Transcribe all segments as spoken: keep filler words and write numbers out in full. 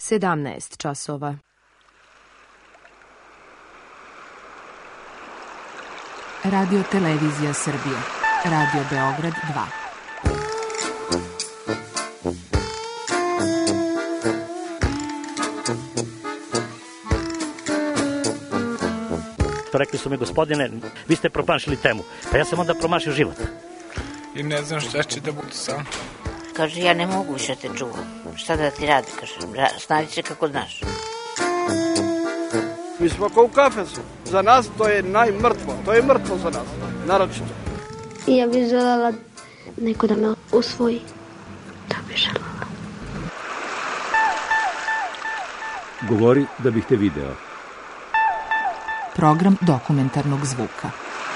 sedamnaest časova. Radio Televizija Srbije. Radio Beograd dva. Rekli su mi, gospodine, vi ste promašili temu. Pa ja sam onda promašio život. I ne znam šta će da bude sam. Kaže, ja ne mogu više te čuvam. Šta da ti radi, kaže, snađi se kako znaš. Mi smo kao u kafesu. Za nas to je najmrtvo. To je mrtvo za nas, naročito. I ja bih želela neko da me usvoji. To bih želela. Govori da bih te video. Program dokumentarnog zvuka.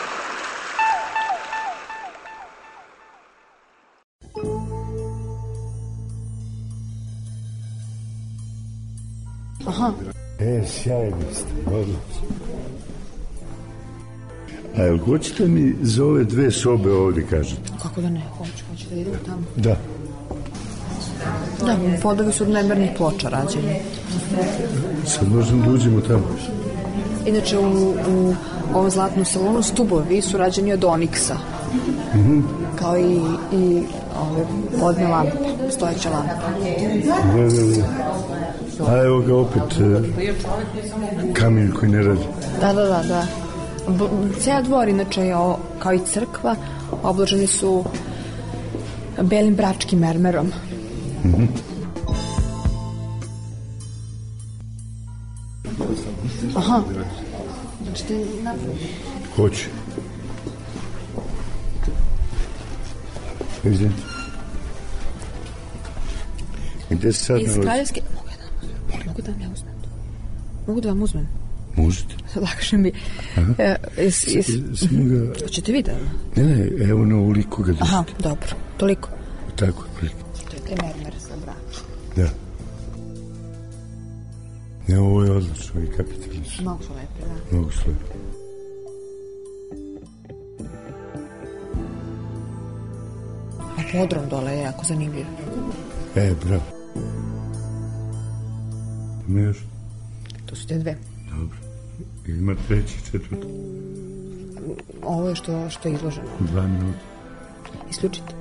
Aha. E, sjajni ste, odlično. A jel hoćete mi za ove dve sobe ovdje kažete? Kako da ne, hoću, hoću da idem tamo. Da. Da, podovi su od mermernih ploča rađeni. Sad možemo da uđemo tamo. Inače, u, u ovom zlatnom salonu stubovi su rađeni od oniksa. Mm-hmm. Kao i, i ove vodne lampe, stojeće lampe. Da, da, da. A evo ga opet uh, kamen koji ne radi. Da, da, da, da. Cijel dvor, inače, je o, kao i crkva, obloženi su belim bračkim mermerom. Mhm. Aha. Hoćete napraviti? Hoće. Izvijete. Gde se sad Iz kraljevske... Mogu da vam ja uzmem to? Mogu da vam uzmem? Možete. Lakše mi. E, is, is... Samo ga... Hoćete vi da? Ne, ne, evo na uliku ga držite. Aha, dobro. Toliko? Tako je, prilike. To je taj mermer sa bračom. Da. Ne, ovo je odlično i kapitalno. Mnogo su lepe, da. Mnogo su lepe. A podrom dole je jako zanimljiv. E, bravo. Ima još? To su te dve. Dobro. Ima treći, četvrti. Ovo je što, što je izloženo. Dva minuta. Isključite.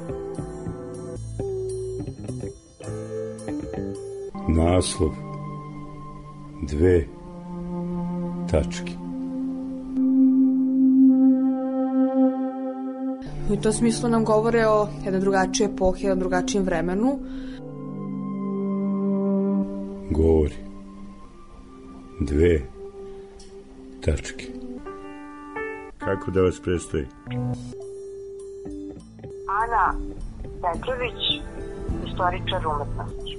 Naslov. Dve tačke. U tom smislu nam govore o jednoj drugačijoj epohi, jednom drugačijem vremenu. Govori. Dve tačke. Kako da vas predstavi? Ana Petrović, istoričar umetnosti.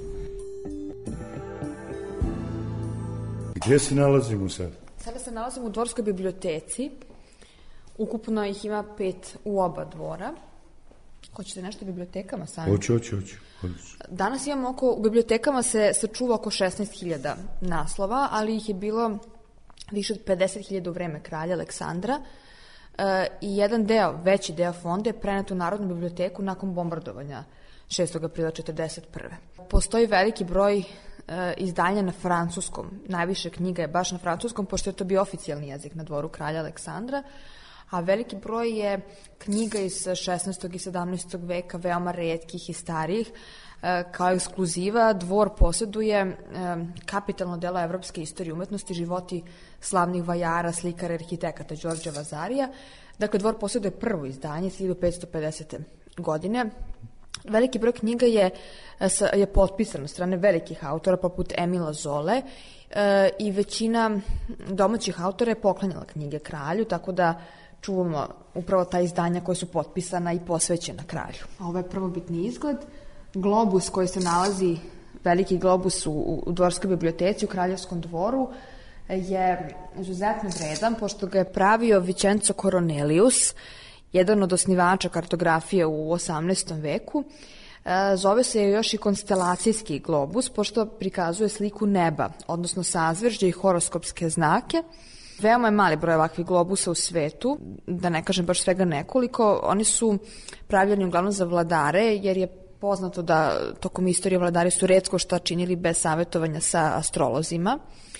Gdje se nalazimo sad? Sada se nalazimo u dvorskoj biblioteci. Ukupno ih ima pet u oba dvora. Hoćete nešto u bibliotekama sami? Hoću, hoću, hoću. Danas imamo oko, u bibliotekama se sačuva oko šesnaest hiljada naslova, ali ih je bilo više od pedeset hiljada u vreme kralja Aleksandra. E, I jedan deo, veći deo fonda je prenet u Narodnu biblioteku nakon bombardovanja šestog aprila četrdeset prve. Postoji veliki broj e, izdanja na francuskom. Najviše knjiga je baš na francuskom, pošto je to bio oficijalni jezik na dvoru kralja Aleksandra, a veliki broj je knjiga iz šesnaestog i sedamnaestog veka, veoma retkih i starijih. E, kao ekskluziva dvor posjeduje e, kapitalno delo evropske istorije umetnosti, životi slavnih vajara, slikara i arhitekata Đorđa Vazarija. Dakle, dvor posjeduje prvo izdanje hiljadu petsto pedesete. godine. Veliki broj knjiga je, je potpisan od strane velikih autora poput Emila Zole e, i većina domaćih autora je poklanjala knjige kralju, tako da čuvamo upravo ta izdanja koja su potpisana i posvećena kralju. Ovo je prvobitni izgled. Globus koji se nalazi, veliki globus u, u dvorskoj biblioteci u Kraljevskom dvoru, je izuzetno vredan, pošto ga je pravio Vicenzo Coronelius, jedan od osnivača kartografije u osamnaestom veku. Zove se još i konstelacijski globus, pošto prikazuje sliku neba, odnosno sazvežđe i horoskopske znake. Veoma je mali broj ovakvih globusa u svetu, da ne kažem baš svega nekoliko. Oni su pravljeni uglavnom za vladare, jer je poznato da tokom istorije vladari su retko šta činili bez savjetovanja sa astrolozima,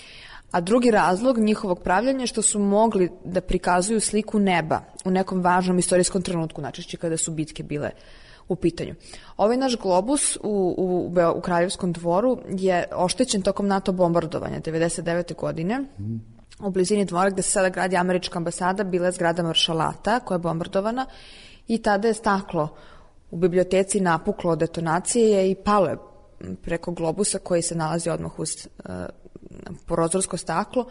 a drugi razlog njihovog pravljanja je što su mogli da prikazuju sliku neba u nekom važnom istorijskom trenutku, najčešće kada su bitke bile u pitanju. Ovaj naš globus u, u, u Kraljevskom dvoru je oštećen tokom NATO bombardovanja devedeset devete godine. U blizini dvora gde se sada gradi američka ambasada bila je zgrada Maršalata koja je bombardovana i tada je staklo u biblioteci napuklo od detonacije i palo je preko globusa koji se nalazi odmah uz uh, prozorsko staklo.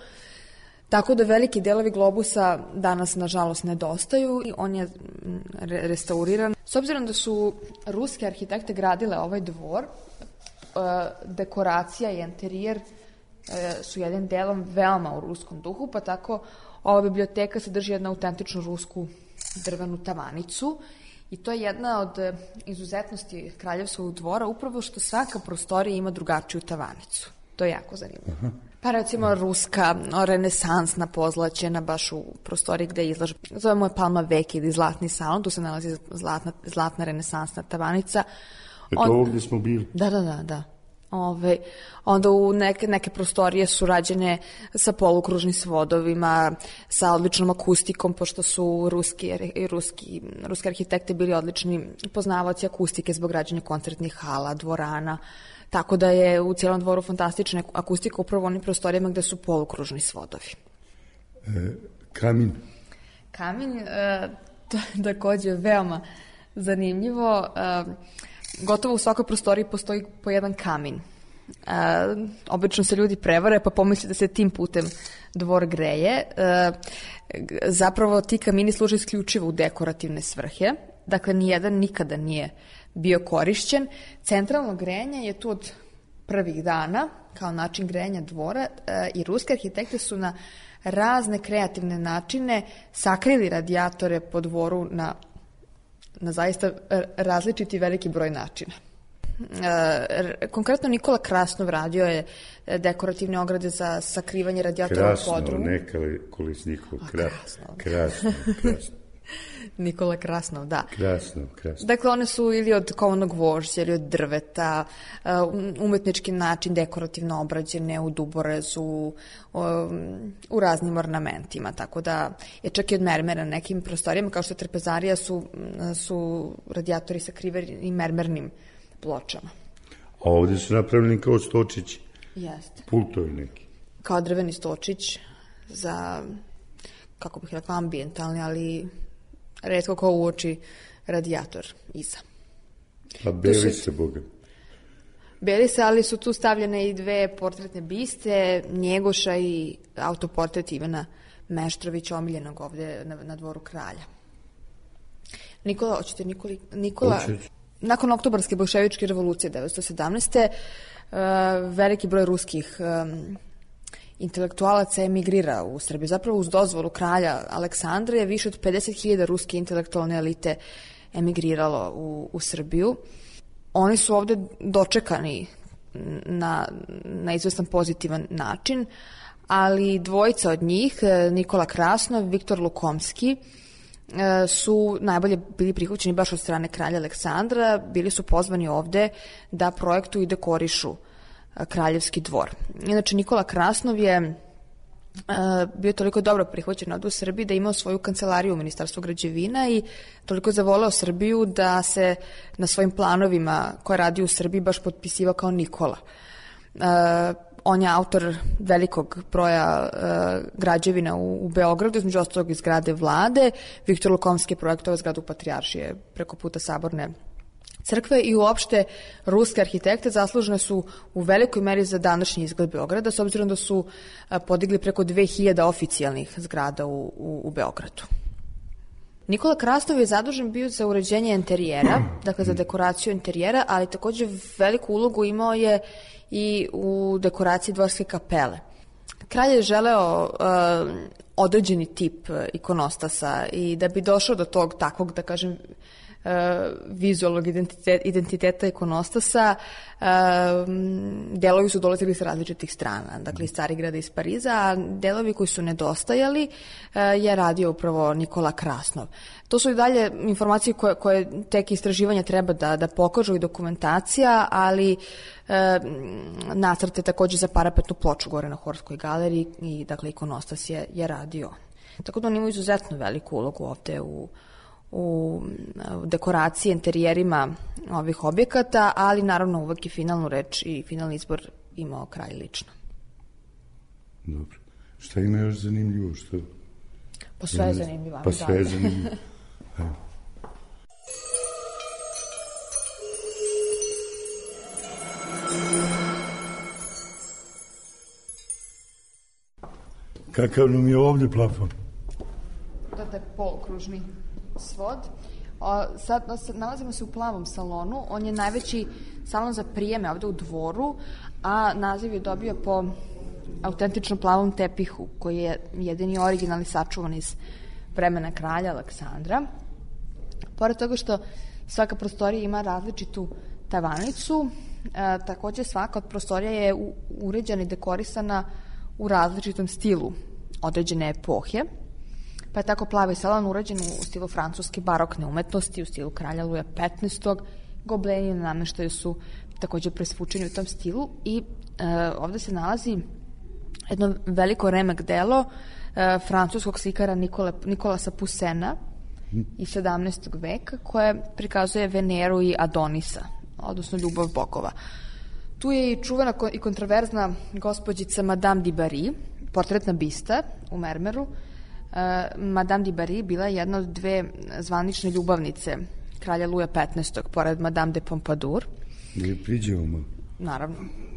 Tako da veliki delovi globusa danas, nažalost, nedostaju i on je re restauriran. S obzirom da su ruske arhitekte gradile ovaj dvor, uh, dekoracija i interijer uh, su jednim delom veoma u ruskom duhu, pa tako ova biblioteka sadrži jednu autentičnu rusku drvenu tavanicu i to je jedna od izuzetnosti Kraljevskog dvora, upravo što svaka prostorija ima drugačiju tavanicu. To je jako zanimljivo. Aha. Pa recimo ruska renesansna pozlaćena baš u prostoriji gde je izlaž. Zovemo je Palma Vek ili Zlatni salon, tu se nalazi zlatna, zlatna renesansna tavanica. E to On... ovdje smo bili? Da, da, da, da. Ove, onda u neke, neke prostorije su rađene sa polukružnim svodovima, sa odličnom akustikom, pošto su ruski, ruski, ruski arhitekte bili odlični poznavaoci akustike zbog rađenja koncertnih hala, dvorana, tako da je u cijelom dvoru fantastična akustika upravo u onim prostorijama gde su polukružni svodovi. E, kamin? Kamin, e, to je takođe veoma zanimljivo. E, Gotovo u svakoj prostoriji postoji po jedan kamin. E, obično se ljudi prevare pa pomisle da se tim putem dvor greje. E, zapravo ti kamini služe isključivo u dekorativne svrhe. Dakle, nijedan nikada nije bio korišćen. Centralno grejanje je tu od prvih dana kao način grejanja dvora e, i ruske arhitekte su na razne kreativne načine sakrili radijatore po dvoru na na zaista različiti veliki broj načina. E, konkretno Nikola Krasnov radio je dekorativne ograde za sakrivanje radijatora u podrumu. Krasnov, ne Kolesnikov, Krasnov, Krasnov, Krasnov. Nikola Krasnov, da. Krasnov, Krasnov. Dakle, one su ili od kovanog gvožđa, ili od drveta, umetnički način dekorativno obrađene u duborezu, u raznim ornamentima, tako da je čak i od mermera na nekim prostorijama, kao što je trpezarija, su, su radijatori sakriveni mermernim pločama. A ovdje su napravljeni kao stočići. Jeste. Pultovi neki. Kao drveni stočić za, kako bih rekla, ambijentalni, ali retko ko uoči radijator iza. A beli se, Boga? Beli se, ali su tu stavljene i dve portretne biste, Njegoša i autoportret Ivana Meštrovića, omiljenog ovde na, na dvoru kralja. Nikola, hoćete Nikoli, Nikola, Hoćete. Nakon oktobarske bolševičke revolucije devetsto sedamnaeste. Uh, veliki broj ruskih um, intelektualaca emigrira u Srbiju. Zapravo uz dozvolu kralja Aleksandra je više od pedeset hiljada ruske intelektualne elite emigriralo u, u Srbiju. Oni su ovde dočekani na, na izvestan pozitivan način, ali dvojica od njih, Nikola Krasnov, Viktor Lukomski, su najbolje bili prihvaćeni baš od strane kralja Aleksandra. Bili su pozvani ovde da projektuju i dekorišu Kraljevski dvor. Inače, Nikola Krasnov je uh, bio toliko dobro prihvaćen ovde u Srbiji da je imao svoju kancelariju u Ministarstvu građevina i toliko zavoleo Srbiju da se na svojim planovima koje radi u Srbiji baš potpisivao kao Nikola. Uh, on je autor velikog broja uh, građevina u, u Beogradu, između ostalog iz zgrade vlade. Viktor Lukomski je projektovao zgradu Patrijaršije preko puta Saborne crkve i uopšte ruske arhitekte zaslužene su u velikoj meri za današnji izgled Beograda, s obzirom da su podigli preko dve hiljade oficijalnih zgrada u, u, u Beogradu. Nikola Krasnov je zadužen bio za uređenje interijera, dakle za dekoraciju interijera, ali takođe veliku ulogu imao je i u dekoraciji dvorske kapele. Kralj je želeo uh, određeni tip ikonostasa i da bi došao do tog takvog, da kažem, vizualnog identiteta, identiteta ikonostasa, e, delovi su dolazili sa različitih strana, dakle iz Carigrada i iz Pariza, a delovi koji su nedostajali e, je radio upravo Nikola Krasnov. To su i dalje informacije koje, koje tek istraživanja treba da, da pokažu i dokumentacija, ali e, nacrte takođe za parapetnu ploču gore na Horskoj galeriji i dakle ikonostas je, je radio. Tako da on ima izuzetno veliku ulogu ovde u u dekoraciji, interijerima ovih objekata, ali naravno uvek i finalnu reč i finalni izbor imao kralj lično. Dobro. Šta ima još zanimljivo? Što... Pa sve je zanimljivo. Pa sve je zanimljivo. Ajde. Kakav nam je ovde plafon? To je polukružni svod. O, sad nalazimo se u plavom salonu. On je najveći salon za prijeme ovde u dvoru, a naziv je dobio po autentičnom plavom tepihu, koji je jedini originalni sačuvan iz vremena kralja Aleksandra. Pored toga što svaka prostorija ima različitu tavanicu, e, takođe svaka od prostorija je u, uređena i dekorisana u različitom stilu određene epohe. Pa je tako plavi salon urađen u stilu francuske barokne umetnosti, u stilu kralja Luja petnaestog. Gobleni na nameštaju su takođe presvučeni u tom stilu i e, ovde se nalazi jedno veliko remek delo e, francuskog slikara Nikola, Nikolasa Pusena iz sedamnaestog veka, koje prikazuje Veneru i Adonisa, odnosno ljubav bogova. Tu je i čuvena i kontroverzna gospođica Madame di Bari, portretna bista u mermeru. Madame di Bari bila je jedna od dve zvanične ljubavnice kralja Luja petnaestog, pored Madame de Pompadour. Gdje priđemo malo? Naravno.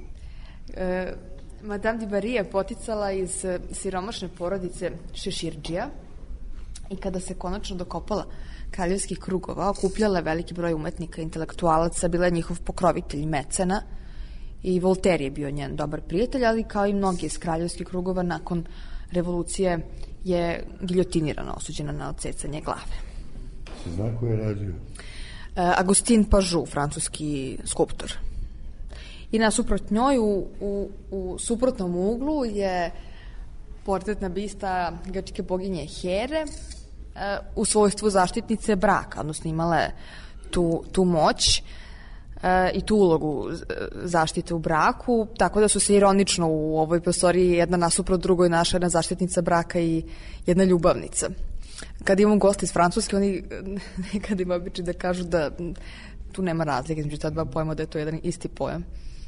E, Madame di Bari je poticala iz siromašne porodice Šeširdžija i kada se konačno dokopala kraljevskih krugova, okupljala veliki broj umetnika, intelektualaca, bila je njihov pokrovitelj i mecena i Voltaire je bio njen dobar prijatelj, ali kao i mnogi iz kraljevskih krugova nakon revolucije je giljotinirana, osuđena na odsecanje glave. Se zna ko je radio? E, Agustin Pajou, francuski skulptor. I nasuprot njoj u, u, u suprotnom uglu je portretna bista grčke boginje Here e, u svojstvu zaštitnice braka, odnosno imala je tu, tu moć e, i tu ulogu zaštite u braku, tako da su se ironično u ovoj prostoriji jedna nasuprot drugoj našla jedna zaštitnica braka i jedna ljubavnica. Kad imamo goste iz Francuske, oni nekad ima običaj da kažu da tu nema razlike između ta dva pojma, da je to jedan isti pojam.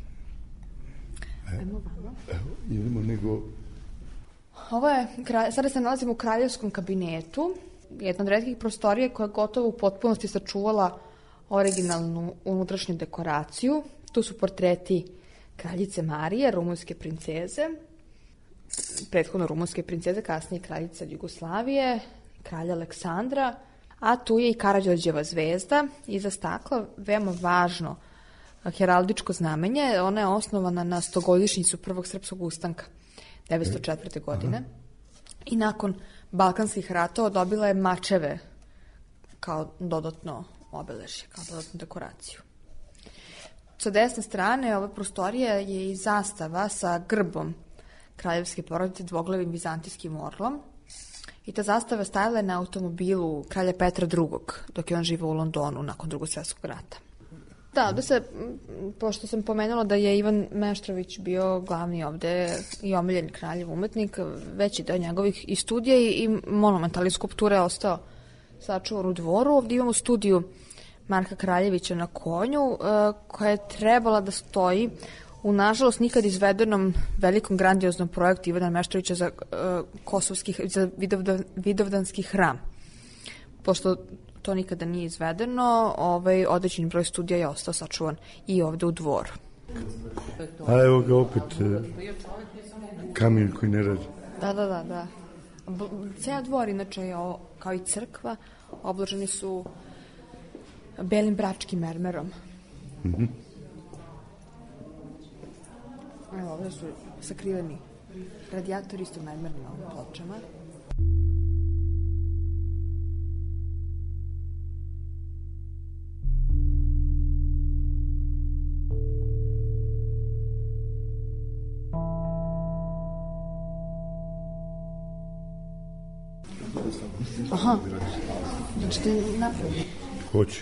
Evo, evo idemo nego... Ovo je, sada se nalazimo u kraljevskom kabinetu, jedna od retkih prostorija koja je gotovo u potpunosti sačuvala originalnu unutrašnju dekoraciju. Tu su portreti kraljice Marije, rumunske princeze, prethodno rumunske princeze, kasnije kraljice Jugoslavije, kralja Aleksandra, a tu je i Karađorđeva zvezda iza stakla, veoma važno heraldičko znamenje. Ona je osnovana na stogodišnjicu prvog srpskog ustanka devetsto četvrte. godine. I nakon Balkanskih ratova dobila je mačeve kao dodatno obeležje, kao dodatnu dekoraciju. Sa desne strane ove prostorije je i zastava sa grbom kraljevske porodice, dvoglavim vizantijskim orlom. I ta zastava stajala je na automobilu kralja Petra drugog, dok je on živao u Londonu nakon Drugog svjetskog rata. Da, da se, pošto sam pomenula da je Ivan Meštrović bio glavni ovde i omiljen kraljev umetnik, veći deo njegovih i studija i monumentalne skulpture je ostao sačuvan u dvoru. Ovde imamo studiju Marka Kraljevića na konju, koja je trebala da stoji u, nažalost, nikad izvedenom velikom grandioznom projektu Ivana Meštrovića za kosovski, za vidovdan, vidovdanski hram. Pošto to nikada nije izvedeno, ovaj određeni broj studija je ostao sačuvan i ovde u dvoru. A evo ga opet kamen koji ne radi. Da, da, da, da. Ceo dvor, inače, je kao i crkva, obloženi su belim bračkim mermerom. Mhm. Evo, ovdje su sakriveni radijatori isto mermerni na ovim pločama. Evo, ovdje su sakriveni radijatori isto mermerni na ovim pločama. Aha. Znači ti napravi? Hoće.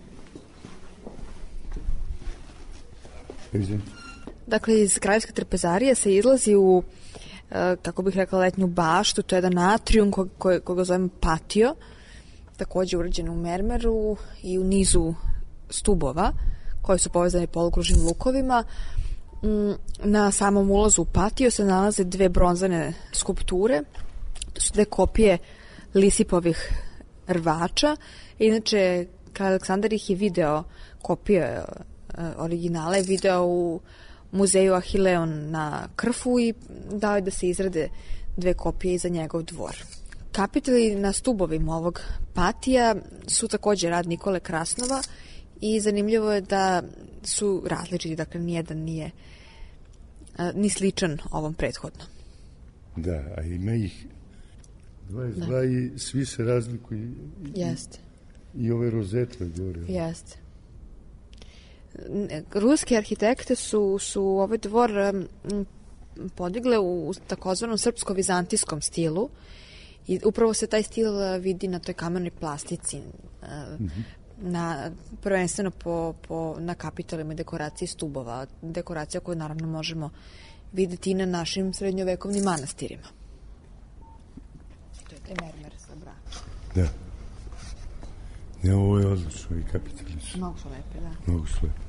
Izvim. Dakle, iz Kraljevske trpezarije se izlazi u, kako bih rekla, letnju baštu, to je jedan atrijum ko, ko, koga zovem patio, takođe urađen u mermeru i u nizu stubova koji su povezani polukružnim lukovima. Na samom ulazu u patio se nalaze dve bronzane skulpture, to su dve kopije Lisipovih rvača. Inače, kralj Aleksandar ih je video, kopije originala je video u muzeju Ahileon na Krfu i dao je da se izrade dve kopije za njegov dvor. Kapiteli na stubovima ovog patija su takođe rad Nikole Krasnova i zanimljivo je da su različiti, dakle nijedan nije a, ni sličan ovom prethodnom. Da, a ima ih dvadeset dva i svi se razlikuju. Jeste. I ove rozetve gore. Jeste. Ruske arhitekte su, su ovaj dvor um, podigle u, u takozvanom srpsko-vizantijskom stilu i upravo se taj stil vidi na toj kamenoj plastici, uh, mm-hmm. na, prvenstveno po, po, na kapitolima i dekoraciji stubova, dekoracija koju naravno možemo videti i na našim srednjovekovnim manastirima. To je taj mermer sa brača. Da. Ne, ovo je odlično i kapitali su. Mnogo su lepe, da. Mnogo su lepe.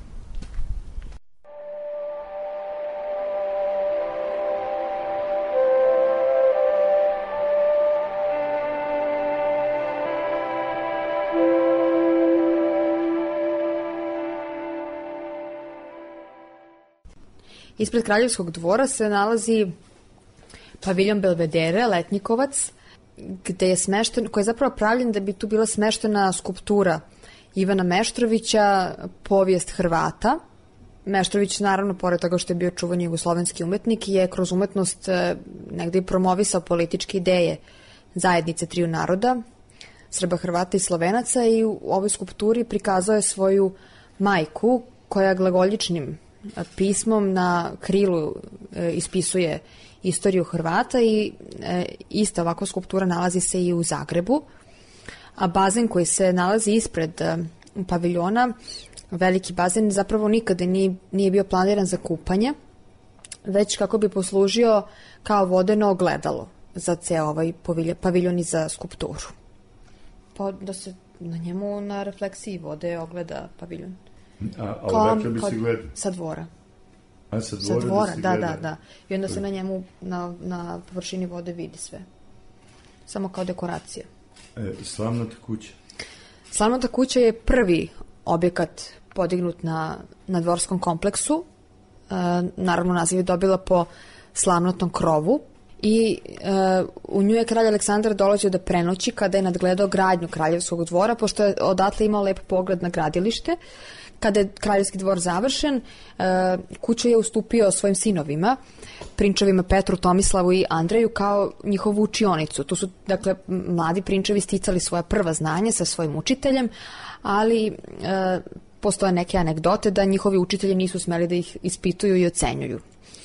Ispred Kraljevskog dvora se nalazi paviljon Belvedere, Letnjikovac, gde je smešten, koji je zapravo pravljen da bi tu bila smeštena skulptura Ivana Meštrovića, povijest Hrvata. Meštrović, naravno, pored toga što je bio čuvani jugoslovenski umetnik, je kroz umetnost negde i promovisao političke ideje zajednice triju naroda, Srba, Hrvata i Slovenaca, i u ovoj skulpturi prikazao je svoju majku koja glagoljičnim pismom na krilu e, ispisuje istoriju Hrvata i e, ista ovakva skulptura nalazi se i u Zagrebu, a bazen koji se nalazi ispred e, paviljona, veliki bazen, zapravo nikada nije, nije bio planiran za kupanje, već kako bi poslužio kao vodeno ogledalo za ceo ovaj paviljon i za skulpturu. Pa da se na njemu na refleksiji vode ogleda paviljon. A, a odakle bi se gleda? Sa dvora. A sa dvora, sa dvora da se da, gleda? da, da. I onda se na njemu, na, na površini vode vidi sve. Samo kao dekoracija. E, Slavnata kuća? Slavnata kuća je prvi objekat podignut na, na dvorskom kompleksu. E, naravno, naziv je dobila po slavnatnom krovu. I e, u nju je kralj Aleksandar dolazio da prenoći kada je nadgledao gradnju Kraljevskog dvora, pošto je odatle imao lep pogled na gradilište. Kada je Kraljevski dvor završen, e, kuću je ustupio svojim sinovima, prinčevima Petru, Tomislavu i Andreju, kao njihovu učionicu. Tu su, dakle, mladi prinčevi sticali svoja prva znanja sa svojim učiteljem, ali e, postoje neke anegdote da njihovi učitelji nisu smeli da ih ispituju i ocenjuju.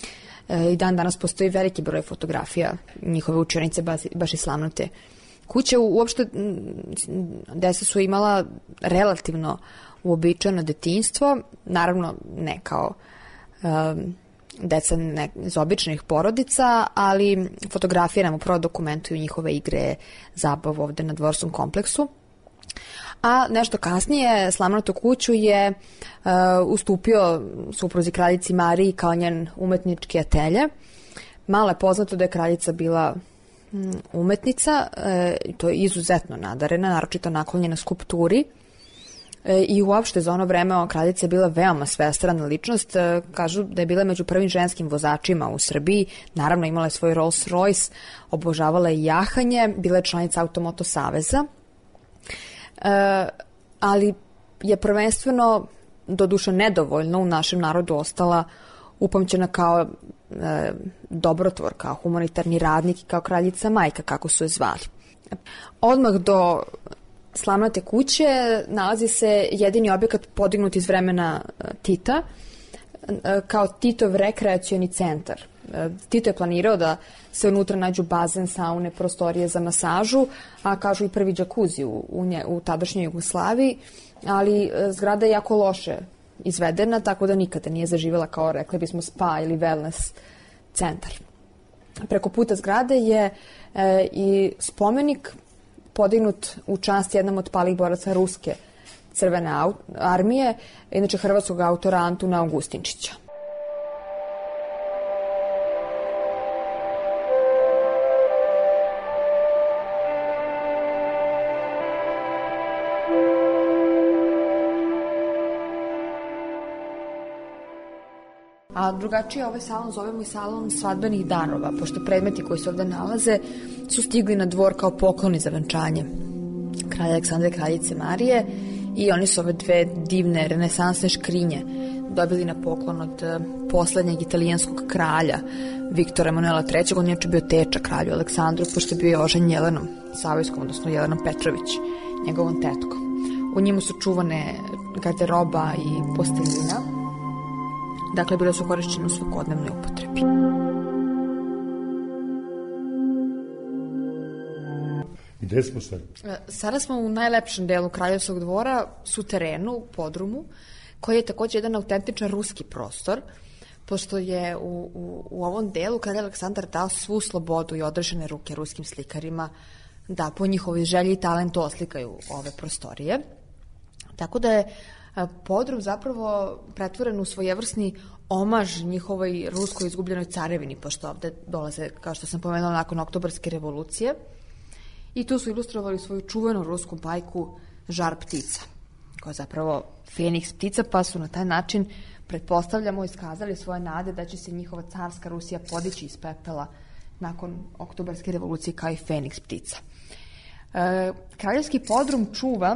I dan danas postoji veliki broj fotografija njihove učionice, baš i slavnate kuće. Uopšte deca su imala relativno uobičajeno detinjstvo, naravno ne kao um, deca ne, iz običnih porodica, ali fotografije nam upravo dokumentuju njihove igre, zabavu ovde na dvorskom kompleksu. A nešto kasnije slavnatu kuću je uh, ustupio supruzi kraljici Mariji kao njen umetnički atelje. Malo je poznato da je kraljica bila um, umetnica, uh, to je izuzetno nadarena, naročito naklonjena skulpturi. Uh, I uopšte za ono vreme kraljica je bila veoma svestrana ličnost. Uh, kažu da je bila među prvim ženskim vozačima u Srbiji. Naravno, imala je svoj Rolls Royce, obožavala je jahanje, bila je članica Automoto saveza. E, ali je prvenstveno, doduše nedovoljno, u našem narodu ostala upamćena kao e, dobrotvor, kao humanitarni radnik i kao kraljica majka, kako su je zvali. Odmah do slavnate kuće nalazi se jedini objekat podignut iz vremena Tita, e, kao Titov rekreacioni centar. Tito je planirao da se unutra nađu bazen, saune, prostorije za masažu, a kažu i prvi džakuzi u, u, nje, u tadašnjoj Jugoslaviji, ali zgrada je jako loše izvedena, tako da nikada nije zaživjela kao, rekli bismo, spa ili wellness centar. Preko puta zgrade je e, i spomenik podignut u čast jednom od palih boraca Ruske crvene armije, inače hrvatskog autora Antuna Augustinčića. A drugačije ovaj salon zovemo i salon svadbenih darova, pošto predmeti koji se ovde nalaze su stigli na dvor kao pokloni za venčanje kralja Aleksandra i kraljice Marije i oni su ove dve divne renesansne škrinje dobili na poklon od poslednjeg italijanskog kralja Viktora Emanuela trećeg. On je inače bio teča kralju Aleksandru, pošto je bio oženjen Jelenom Savojskom, odnosno Jelenom Petrović, njegovom tetkom. U njima su čuvane garderoba i posteljina. Dakle, bile su korišćene u svakodnevnoj upotrebi. Gde smo sad? Sada smo u najlepšem delu Kraljevskog dvora, suterenu, u podrumu, koji je takođe jedan autentičan ruski prostor, pošto je u, u, u ovom delu kralj Aleksandar dao svu slobodu i odrešene ruke ruskim slikarima da po njihovoj želji i talentu oslikaju ove prostorije. Tako da je podrum zapravo pretvoren u svojevrsni omaž njihovoj ruskoj izgubljenoj carevini, pošto ovde dolaze, kao što sam pomenula, nakon Oktobarske revolucije. I tu su ilustrovali svoju čuvenu rusku bajku Žar ptica, koja je zapravo Feniks ptica, pa su na taj način, pretpostavljamo, iskazali svoje nade da će se njihova carska Rusija podići iz pepela nakon Oktobarske revolucije kao i Feniks ptica. E, kraljevski podrum čuva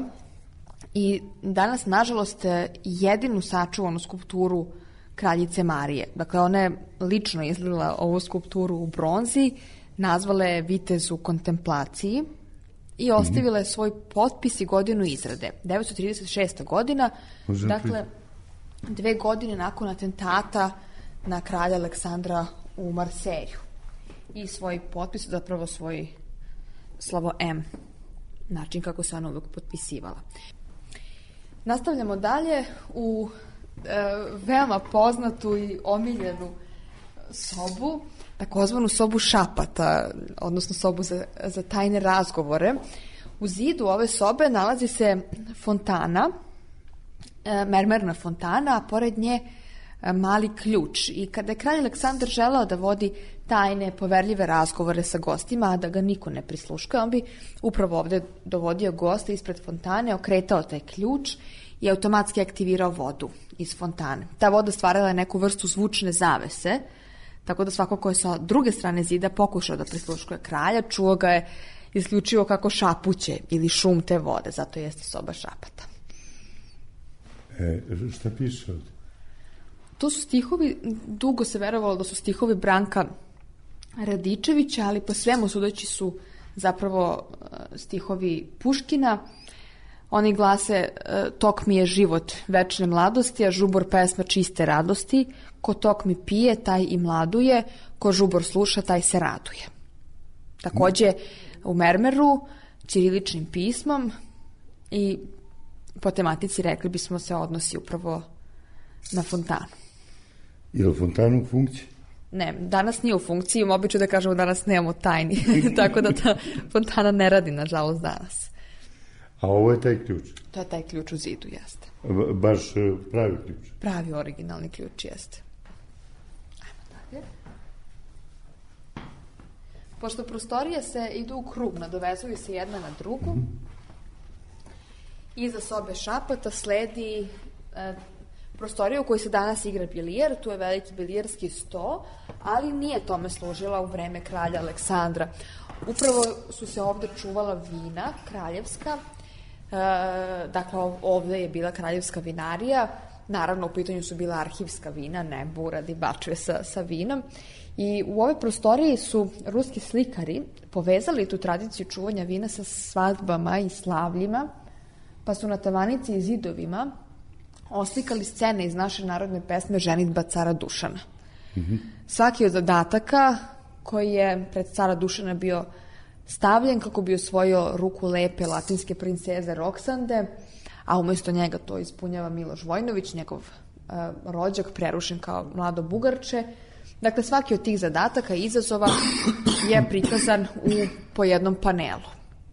i danas, nažalost, jedinu sačuvanu skulpturu kraljice Marije. Dakle, ona je lično izlila ovu skulpturu u bronzi, nazvala je Vitez u kontemplaciji i ostavila je svoj potpis i godinu izrade. devetsto trideset šesta godina, dakle, dve godine nakon atentata na kralja Aleksandra u Marselju. I svoj potpis, zapravo svoj slavo M, način kako se ona uvijek potpisivala. Nastavljamo dalje u e, veoma poznatu i omiljenu sobu, takozvanu sobu šapata, odnosno sobu za, za tajne razgovore. U zidu ove sobe nalazi se fontana, e, mermerna fontana, a pored nje e, mali ključ. I kada je kralj Aleksandar želeo da vodi tajne, poverljive razgovore sa gostima, a da ga niko ne prisluškuje, on bi upravo ovde dovodio gosta ispred fontane, okretao taj ključ i automatski aktivirao vodu iz fontane. Ta voda stvarala je neku vrstu zvučne zavese, tako da svako ko je sa druge strane zida pokušao da prisluškuje kralja, čuo ga je isključivo kako šapuće ili šum te vode, zato jeste soba šapata. E, šta piše ovdje? To su stihovi, dugo se verovalo da su stihovi Branka Radičevića, ali po svemu sudeći su zapravo stihovi Puškina. Oni glase: tok mi je život večne mladosti, a žubor pesma čiste radosti. Ko tok mi pije, taj i mladuje, ko žubor sluša, taj se raduje. Takođe u mermeru, ćiriličnim pismom i po tematici, rekli bismo, se odnosi upravo na fontanu. Je li fontana u funkciji? Ne, danas nije u funkciji, imamo običaj da kažemo danas nemamo tajni, tako da ta fontana ne radi, nažalost, danas. A ovo je taj ključ? To je taj ključ u zidu, jeste. Ba, baš pravi ključ? Pravi, originalni ključ, jeste. Ajmo dalje. Pošto prostorije se idu u krug, nadovezuju se jedna na drugu, mm. iza sobe šapata sledi e, prostorija u kojoj se danas igra bilijer, tu je veliki bilijerski sto, ali nije tome služila u vreme kralja Aleksandra. Upravo su se ovde čuvala vina kraljevska, e, dakle ovde je bila kraljevska vinarija, naravno u pitanju su bila arhivska vina, ne burad i bačve sa, sa vinom, i u ove prostoriji su ruski slikari povezali tu tradiciju čuvanja vina sa svadbama i slavljima, pa su na tavanici i zidovima oslikali scene iz naše narodne pesme Ženidba cara Dušana. Mm-hmm. Svaki od zadataka koji je pred cara Dušana bio stavljen kako bi osvojio ruku lepe latinske princeze Roksande, a umjesto njega to ispunjava Miloš Vojnović, njegov uh, rođak, prerušen kao mlado bugarče. Dakle, svaki od tih zadataka i izazova je prikazan u, po jednom panelu.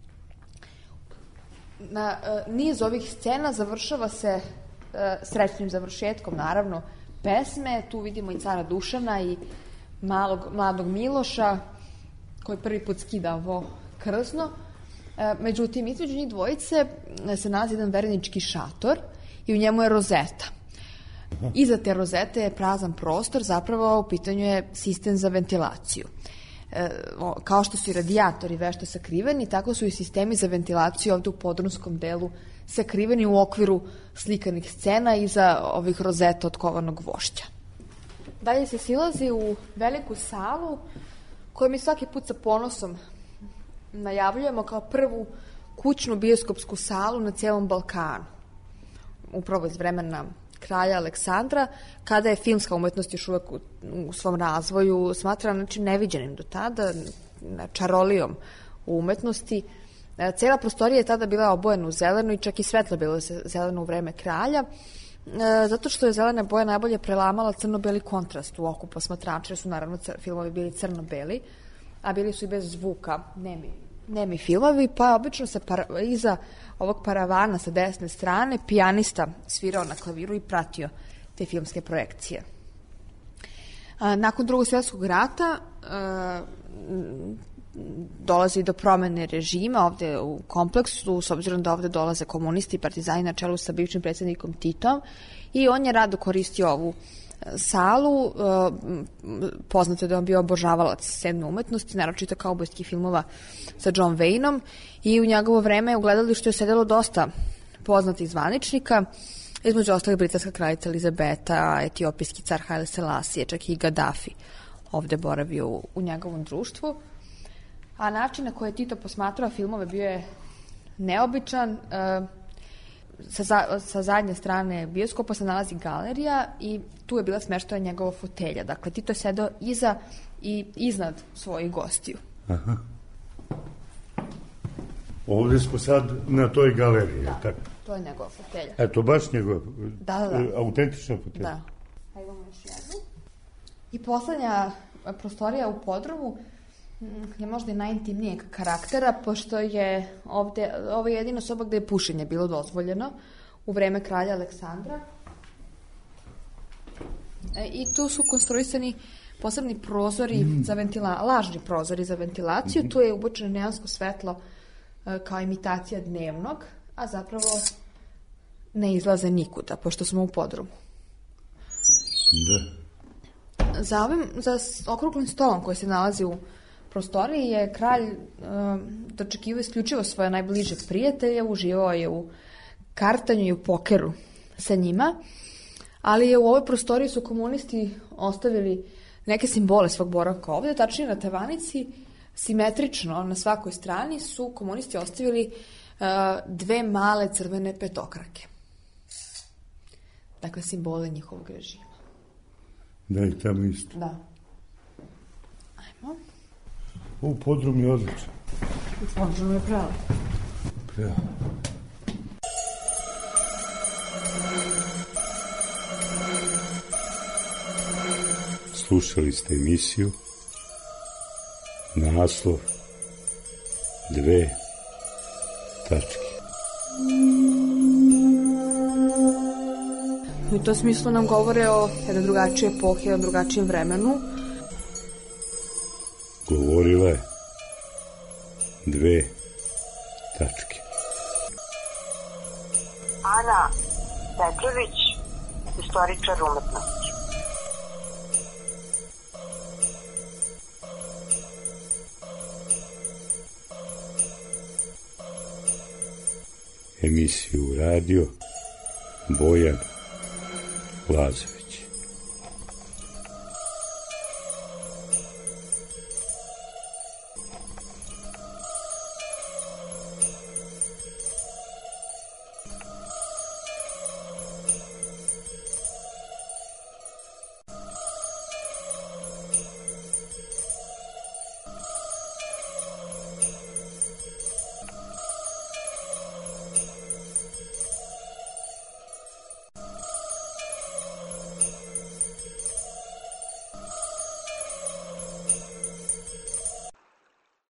Na uh, niz ovih scena završava se uh, srećnim završetkom, naravno, pesme. Tu vidimo i cara Dušana i malog, mladog Miloša, koji prvi put skida ovo krzno. E, međutim, između njih dvojice se nalazi jedan verenički šator i u njemu je rozeta. Iza te rozete je prazan prostor, zapravo u pitanju je sistem za ventilaciju. E, o, kao što su i radijatori vešto sakriveni, tako su i sistemi za ventilaciju ovde u podrumskom delu sakriveni u okviru slikanih scena iza ovih rozeta od kovanog vošća. Dalje se silazi u veliku salu koju mi svaki put sa ponosom najavljujemo kao prvu kućnu bioskopsku salu na cijelom Balkanu. Upravo iz vremena kralja Aleksandra, kada je filmska umetnost još uvek u, u svom razvoju smatrana znači, neviđenim do tada, čarolijom u umetnosti. Cijela prostorija je tada bila obojena u zeleno i čak i svetlo bilo zeleno u vreme kralja, zato što je zelena boja najbolje prelamala crno-beli kontrast u oku posmatrača, jer su naravno filmovi bili crno-beli, a bili su i bez zvuka, nemi, nemi filmovi, pa obično se para, iza ovog paravana sa desne strane pijanista svirao na klaviru i pratio te filmske projekcije. A, nakon Drugog svjetskog rata a, dolazi do promene režima ovde u kompleksu, s obzirom da ovde dolaze komunisti i partizani na čelu sa bivšim predsjednikom Titom, i on je rado koristio ovu salu. Poznato je da on bio obožavalac scene umetnosti, naročito kaubojskih filmova sa John Wayneom, i u njegovo vreme u gledalištu je sedelo dosta poznatih zvaničnika, između ostalih britanska kraljica Elizabeta, etiopijski car Haile Selassie, čak i Gaddafi ovde boravio u, u njegovom društvu. A način na koji je Tito posmatrao filmove bio je neobičan. Sa, za, sa zadnje strane bioskopa se nalazi galerija i tu je bila smeštena njegova fotelja. Dakle, Tito je sedao iza i iznad svojih gostiju. Aha. Ovdje smo sad na toj galeriji, da, tako? To je njegova fotelja. Eto, baš njegova, da, da, da. autentična fotelja. Da. A imamo još jednu. I poslednja prostorija u podrumu je možda i najintimnijeg karaktera, pošto je ovde, ovo je jedina soba gde je pušenje bilo dozvoljeno u vreme kralja Aleksandra. E, I tu su konstruisani posebni prozori mm. za ventilaciju, lažni prozori za ventilaciju. Mm-hmm. Tu je ubočeno neonsko svetlo e, kao imitacija dnevnog, a zapravo ne izlaze nikuda, pošto smo u podrumu. Da. Za ovim, za okruglim stolom koji se nalazi u prostoriji je kralj uh, dočekivao isključivo svoje najbliže prijatelje, uživao je u kartanju i u pokeru sa njima, ali je u ovoj prostoriji su komunisti ostavili neke simbole svog boravka ovde, tačnije na tavanici, simetrično na svakoj strani su komunisti ostavili uh, dve male crvene petokrake. Dakle, simbole njihovog režima. Da, i tamo isto. Da. Ajmo. U podrum je odličan. U podrum je pravo. Pravo. Slušali ste emisiju naslov Dve tačke. U tom smislu nam govore o jednoj drugačije epohi, jednom drugačijem vremenu. Govorila je Dve tačke. Ana Petrović, istoričar umetnosti. Emisiju radio Bojan Lazović.